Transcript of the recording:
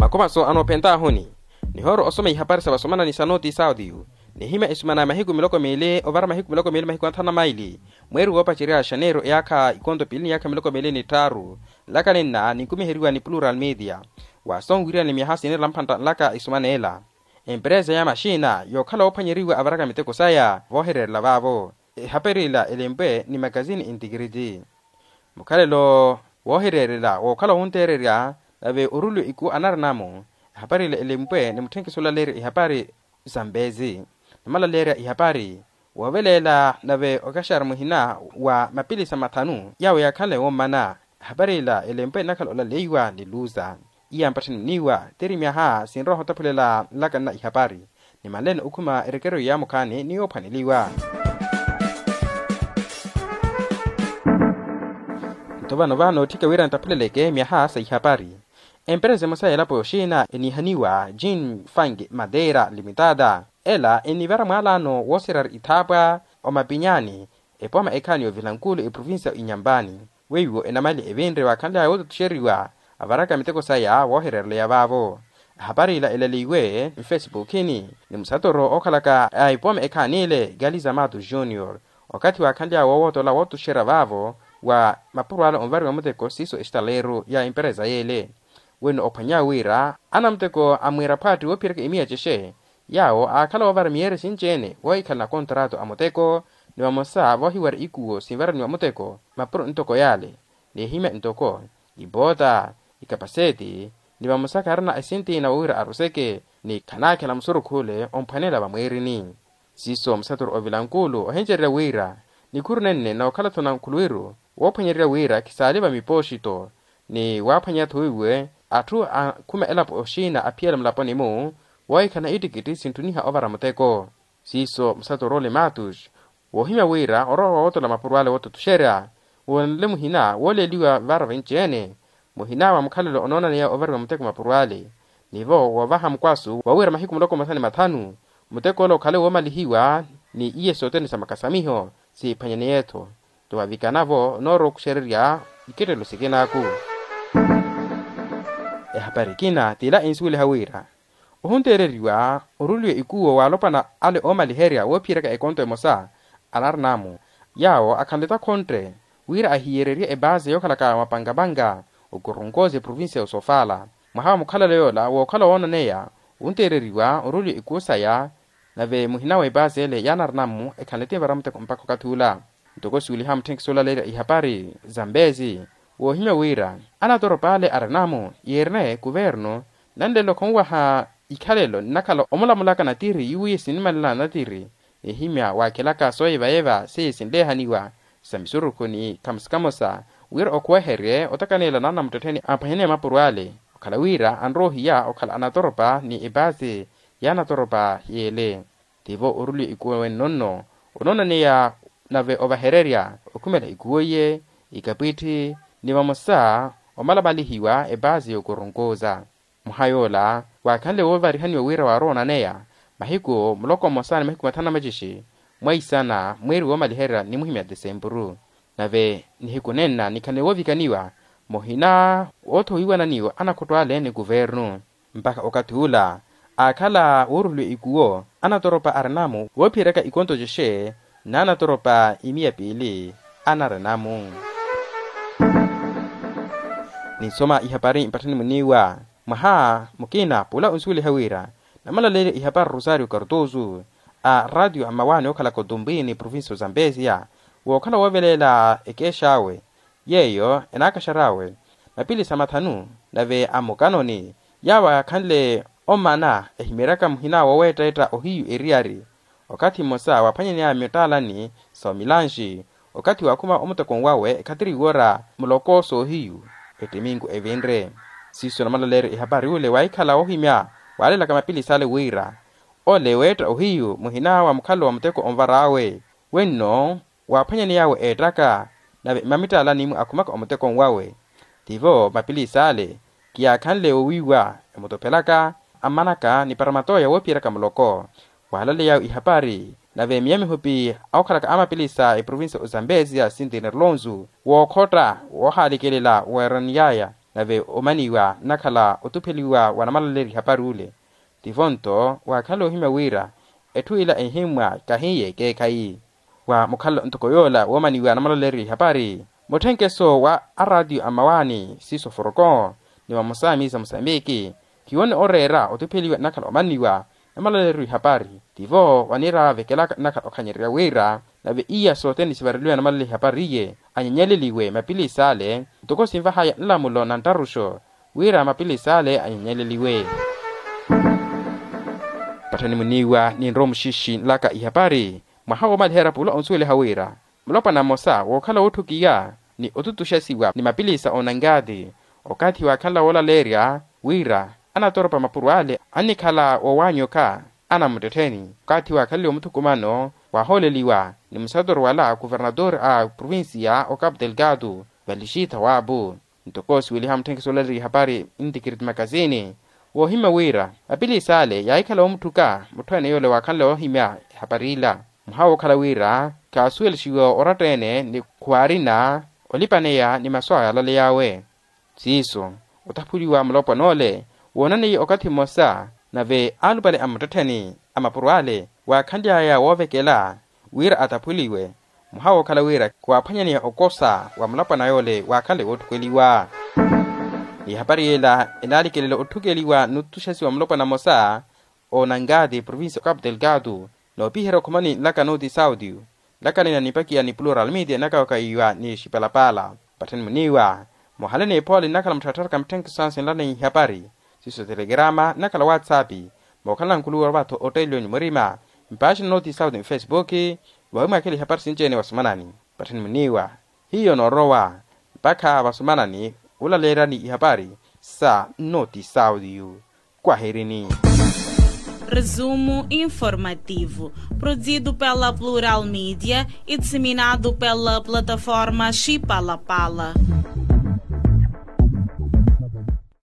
Akoma so ano penta honi ni horo osome ihapari sa basomana ni sanoti saudiu ni hima isumana mahiku miloko mele ovara mahiku miloko mele mahiku antana maili mweru wopa chiria shanero yaka ikondo pilini yaka miloko mele ni taru laka nina ni kumihiriwa ni plural media wa songwiria ni mihasi ni lampanta laka isumana ela empresa ya mashina yokala opanyiriwa avaraka miteko saya vohere lavavo haperila elembe ni magazine integrity mukalelo wohererela wokala untereria ave urulu iku anarnamo haperila elembe ni muthenki solaleri ihapari Zambezi namala lera ihapari wavelela nave okashar muhina wa mapili samathanu yawe yakale womana haperila elembe nakalola leiwa liluza iya mpatini niwa terimia ha sinroho tapulela lakana ihapari ni malene ukuma erekero ya mukani ni opaniliwa ntobano vano tika wira ntapuleleke miaha sa ihapari empresa mosaya lapo shina enihaniwa Jin Fang Madeira Limitada ela enivara mwalano wosirar itapa o mapinyani epoma ekanyo vilankulu e provincia inyambani weiwo enamali evendre wakanda yoto tusheriwa avaraka miteko saya wohererle yavavo habari la eleliwe Facebook ni musatoro okalaka epoma ekanile Galiza Matu Junior wakati wakanda wowoto la wotu sheravavo wa mapurwala onvari wa muteko siso estalero ya empresa yele weno opanya wira anamteko amwira pati wopireke imia jeshe yao akala wavar miere sinjene woikala kontrato amoteko ni wamosa wohiwar ikuo sinvara ni wamoteko mapuro ntoko yale ni hime ntoko ibota ikapaseti ni wamosa karana asinti na wira aruseke ni kanake la msuru kule ompanela wamwiri ni siso msatur ovilankulu ohenjerira wira ni kurnenne na wakala tonankuluiru wopanyerira wira kisaliba miposhito ni wapanya tuiwe atu kuma elapo oshina apiela mlaponi mu waikana itikiti sintuniha ovara muteko siso msatorole matush wohima wira oro woto la mapurwale woto tushera wonle muhina wole liwa vara venchene muhina wa mkalelo onona ya ovara muteko mapurwale nivo wavaha mkwasu wawira mahiku mloko masani matanu muteko lo kale womalihiwa ni iye sote ni samakasamiho si panyane yeto tuwavikanavo noro kusheria ikitelo sikinaku habari kina tila insule hawira ohuntereriwa orulwe ikuo walopana ale omaliheria wopireka ekonto emosa alarnamu yao akandeta kontre wira ahiereria ebaze yokalaka mapangabanga ukurungoze provincia usofala mahawa mukala leola wokala wona neya untereriwa orulwe ikuo saya nave muhinawe ebaze le yanarnamu ekandete varamte kompako katula ntoko suli hamtenk sola le ihapari Zambezi wohime wira anatoro pale arnamo yerne governo nandelo konwa ha ikalelo nakalo omulamulaka natiri yuye sinimala natiri ehimya wakelaka soyeva eva sesinde haniwa samisuru koni kamskamosa wira okwahere otakanela nana mtoteni apahene mapurwale okala wira anrohiya okala anatoropa ni ebaze yanatoropa yele tivo uruli ikuwe nonno onona neya nave ovahereria okumela ikuoye ikapiti ni wamosa omalabalihiwa ebazi yokorongoza muhayola wakale wovari haniwa wira warona neya mahiko mloko mosana mahiko matana majishi mwaisana mweri womalihera ni muhimya Desemburu nave nihiko nena nikane wovikaniwa mohina oto hiwana niwa anakotwale ni guvernu mpaka okatula akala urulu ikuo anatoropa arnamu wopireka ikonto jeshe na anatoropa imia pili anaranamu ni soma ihapari impatani muniwa maha mukina pula unsuli hawira namala lele ihapar Rosario Cardozo a radio amawani okala kodumbini province Zambezia wokala wavelela ekeshawe yeyo enakasharawe mapili samathanu nave amukanoni yawa kanle omana ehimiraka muhina wawetaeta ohiyu eriari wakati mosa wapanyeni ya metalani so milanji wakati wakuma omutokon wawe katiri wora muloko so hiyu etimingu evendre siso na malalere ihabari ule waikala ohimya wale la kama pili sale wira ole weta ohiyu muhina wa mkalo wa mteko omvarawe wenno wapanyeni yawe etaka na mamita ala nimu akumaka omuteko wawe tivo mapili sale kia kanle owiwa emutopelaka amanaka ni paramatoya wopiraka muloko walale yao ihabari na ve miami hopi aukalaka ama pilisa province Zambezia Sindiner Lonzu wokota wohalikelela weranyaya nave omaniwa nakhala otupeliwa wanamaleri haparule tivonto wakhalo hima wira etuila ehimwa kahiye ke kai wa mukhalo ntokoyola womaniwa namaleri hapari mothenkeso wa aradio amawani siso foroko ni wa musami za Mosambiki kione orera otupeliwa nakhala omaniwa namaleri hapari tivo wanira vekela nakhala okhanyeria wira nave iya soteni sibarilwe namaleri hapariye anyanyeleliwe mapili sale toko simva haya nlamulo nantarusho wira mapili sale anyanyeleliwe patani muniwa ni nromushishi laka ihapari mwahawo malhera pulo onsuele hawira mlopa na mosa wokhala othukiya ni otutushasiwa ni mapilisa onangadi okati wakhala wola leria wira anatoropa mapuruale anikhala owanyoka ana mteteni okati wakhali omuthukumano waholeliwa ni msador wala guvernador a provincia o Cabo Delgado valishita wabu ntokosi William Tenkisolari hapari indikirit magazini wohima wira apili sale yaikhala omuthuka muthwane yole wakhala ohima haparila mhawo khala wira kasuel shiwo oratene ni kuarina olipaneya ni maswaya lale yawe siso utaphuliwa mlopo nole wonani okati mosa nave alubale amutathani amapuruale wakhandya wovekela wira ataphuliwe mhawo khala wira kwaphanyani okosa wa mlopo nayole wakhale othukweliwa ihapariela enalikelele othukeliwa nutushasi wa mlopo na mosa onangadi provincia Cabo Delgado no pihero komani laka noti saudio laka nina nipakia ni plural media naka wakaiwa ni shipalapala patani muniwa mohalene poli nakala mtataraka mtenki sansi nlani hapari siso telegrama nakala whatsappi mokala nkuluwa wato otelio ni murima mpashi noti saudio facebooki wawima akili hapari sinjene wasumanani patani muniwa hiyo norowa mpaka wasumanani ulalera ni ihapari sa noti saudio kwaherini. Resumo informativo, produzido pela Plural Mídia e disseminado pela plataforma Chipalapala.